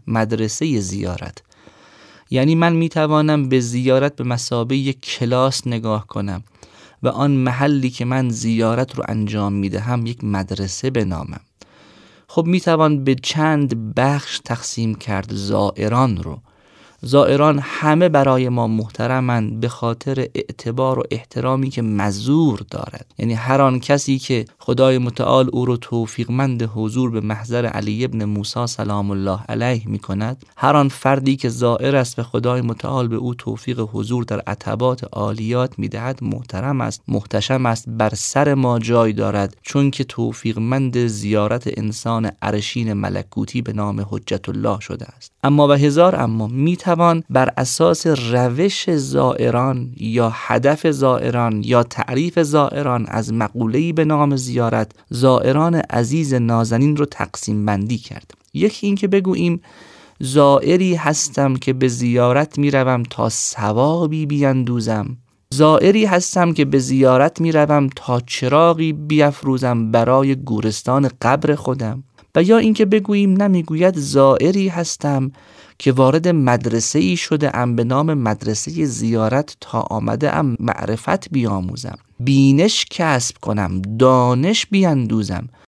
مدرسه زیارت. یعنی من میتوانم به زیارت به مثابه یک کلاس نگاه کنم و آن محلی که من زیارت رو انجام میدهم یک مدرسه بنامم. خب میتوان به چند بخش تقسیم کرد زائران رو. زائران همه برای ما محترمند به خاطر اعتبار و احترامی که مزور دارد. یعنی هر آن کسی که خدای متعال او رو توفیقمند حضور به محضر علی ابن موسی سلام الله علیه می کند، هر آن فردی که زائر است و خدای متعال به او توفیق حضور در عتبات عالیات می دهد محترم است، محتشم است، بر سر ما جای دارد، چون که توفیقمند زیارت انسان عرشین ملکوتی به نام حجت الله شده است. اما و هزار اما میتوان بر اساس روش زائران یا هدف زائران یا تعریف زائران از مقوله‌ای به نام زیارت زائران عزیز نازنین رو تقسیم بندی کرد. یکی این که بگوییم زائری هستم که به زیارت میروم تا ثوابی بیندوزم، زائری هستم که به زیارت میروم تا چراغی بیفروزم برای گورستان قبر خودم، و یا اینکه بگوییم نمیگوید زائری هستم که وارد مدرسه ای شده ام به نام مدرسه زیارت تا آمده ام معرفت بیاموزم، بینش کسب کنم، دانش بیندوزم.